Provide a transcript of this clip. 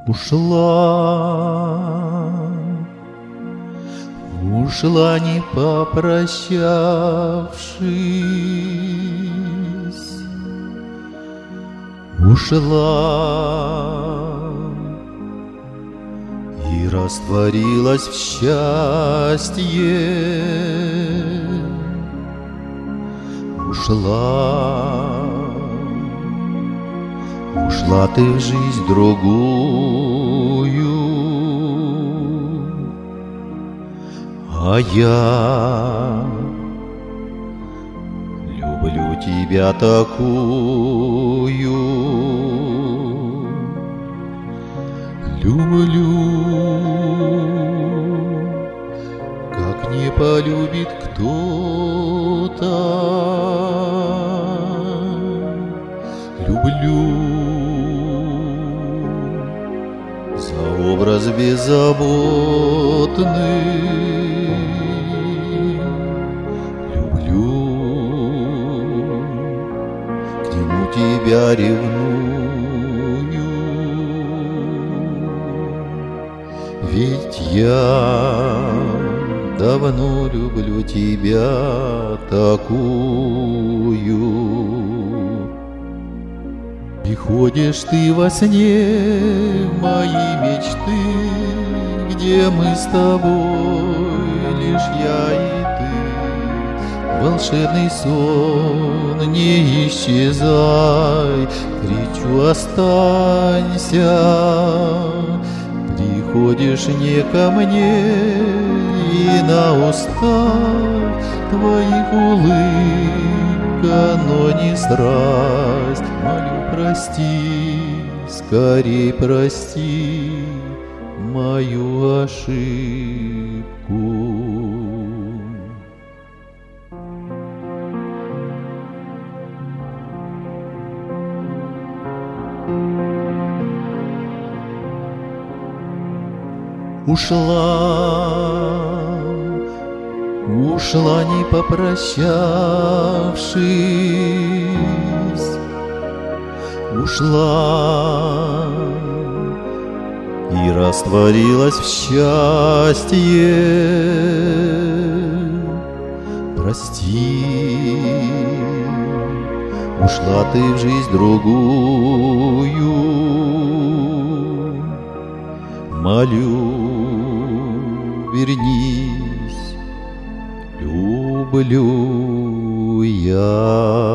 Ушла, ушла, не попрощавшись, ушла и растворилась в счастье. Ушла, ушла ты в жизнь другую, а я люблю тебя такую. Люблю, как не полюбит кто-то. Люблю за образ беззаботный. Люблю, к нему тебя ревную. Ведь я давно люблю тебя такую. Приходишь ты во сне в мои мечты, где мы с тобой, лишь я и ты. Волшебный сон, не исчезай, кричу, останься. Приходишь не ко мне, и на устах твоих улыбка, но не страсть. Молю, прости, скорей прости мою ошибку. Ушла, ушла, не попрощавшись, ушла и растворилась в счастье. Прости, ушла ты в жизнь другую. Молю, вернись, люблю я.